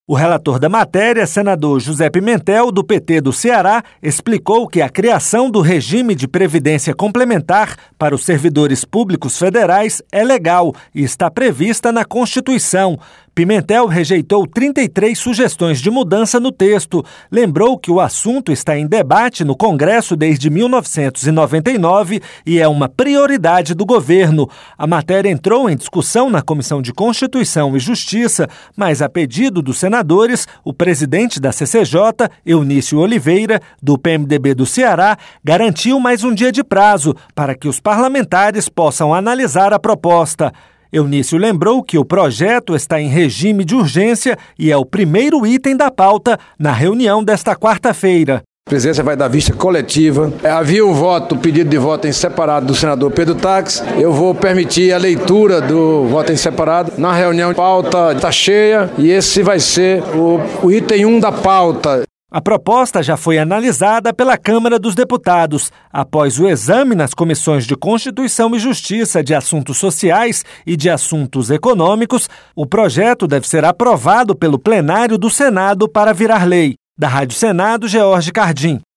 O relator da matéria, senador José Pimentel, do PT do Ceará, explicou que a criação do regime de previdência complementar para os servidores públicos federais é legal e está prevista na Constituição. Pimentel rejeitou 33 sugestões de mudança no texto. Lembrou que o assunto está em debate no Congresso desde 1999 e é uma prioridade do governo. A matéria entrou em discussão na Comissão de Constituição e Justiça, mas a pedido dos senadores, o presidente da CCJ, Eunício Oliveira, do PMDB do Ceará, garantiu mais um dia de prazo para que os parlamentares possam analisar a proposta. Eunício lembrou que o projeto está em regime de urgência e é o primeiro item da pauta na reunião desta quarta-feira. A presidência vai dar vista coletiva. Havia o pedido de voto em separado do senador Pedro Taques. Eu vou permitir a leitura do voto em separado. Na reunião, a pauta está cheia e esse vai ser o item 1 da pauta. A proposta já foi analisada pela Câmara dos Deputados. Após o exame nas comissões de Constituição e Justiça, de Assuntos Sociais e de Assuntos Econômicos, o projeto deve ser aprovado pelo plenário do Senado para virar lei. Da Rádio Senado, George Cardim.